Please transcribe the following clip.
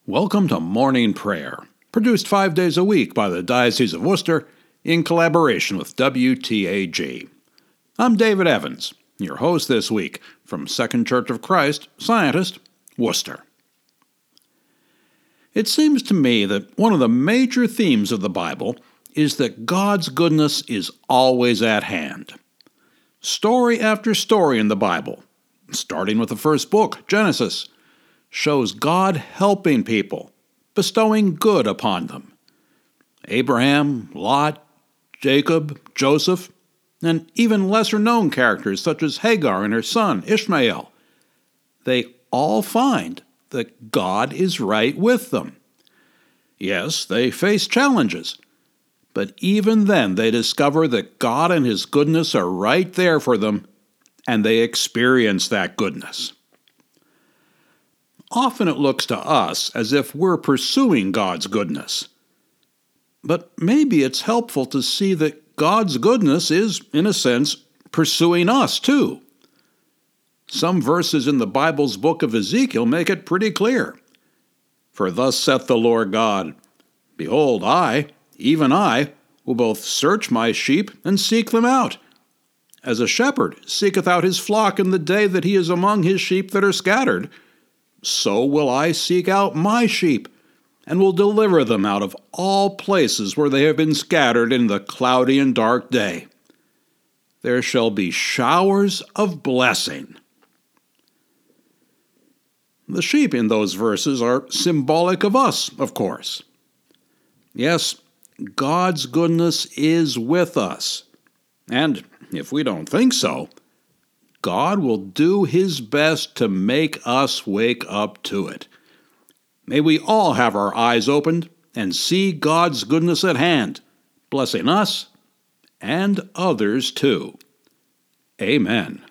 Welcome to Morning Prayer, produced 5 days a week by the Diocese of Worcester in collaboration with WTAG. I'm David Evans, your host this week from Second Church of Christ, Scientist, Worcester. It seems to me that one of the major themes of the Bible is that God's goodness is always at hand. Story after story in the Bible, starting with the first book, Genesis, shows God helping people, bestowing good upon them. Abraham, Lot, Jacob, Joseph, and even lesser-known characters such as Hagar and her son, Ishmael. They all find that God is right with them. Yes, they face challenges, but even then they discover that God and His goodness are right there for them, and they experience that goodness. Often it looks to us as if we're pursuing God's goodness. But maybe it's helpful to see that God's goodness is, in a sense, pursuing us too. Some verses in the Bible's book of Ezekiel make it pretty clear. For thus saith the Lord God, Behold, I, even I, will both search my sheep and seek them out, as a shepherd seeketh out his flock in the day that he is among his sheep that are scattered. So will I seek out my sheep, and will deliver them out of all places where they have been scattered in the cloudy and dark day. There shall be showers of blessing. The sheep in those verses are symbolic of us, of course. Yes, God's goodness is with us. And if we don't think so, God will do His best to make us wake up to it. May we all have our eyes opened and see God's goodness at hand, blessing us and others too. Amen.